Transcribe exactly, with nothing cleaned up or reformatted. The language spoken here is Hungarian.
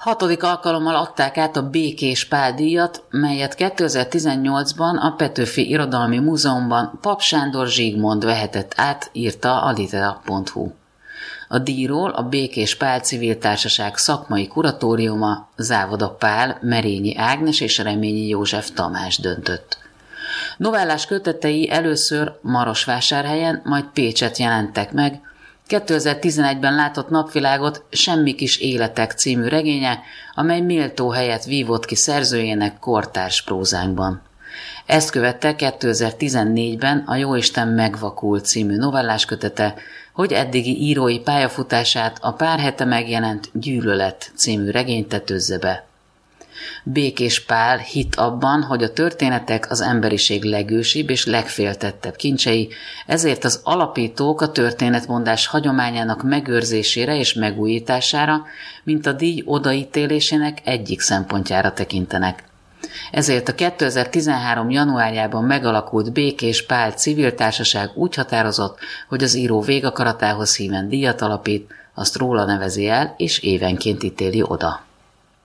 Hatodik alkalommal adták át a Békés Pál díjat, melyet kétezer-tizennyolcban a Petőfi Irodalmi Múzeumban Pap Sándor Zsigmond vehetett át, írta a litera pont hu. A díjról a Békés Pál Civil Társaság szakmai kuratóriuma, Závoda Pál, Merényi Ágnes és Reményi József Tamás döntött. Novellás kötetei először Marosvásárhelyen, majd Pécset jelentek meg. kétezer-tizenegyben látott napvilágot Semmi kis életek című regénye, amely méltó helyet vívott ki szerzőjének kortárs prózánkban. Ezt követte kétezer-tizennégyben a Jóisten megvakul című novellás kötete, hogy eddigi írói pályafutását a pár hete megjelent Gyűlölet című regényt tetőzze be. Békés Pál hitt abban, hogy a történetek az emberiség legősibb és legféltettebb kincsei, ezért az alapítók a történetmondás hagyományának megőrzésére és megújítására, mint a díj odaítélésének egyik szempontjára tekintenek. Ezért a kétezer-tizenhárom januárjában megalakult Békés Pál Civil Társaság úgy határozott, hogy az író végakaratához híven díjat alapít, azt róla nevezi el és évenként ítéli oda.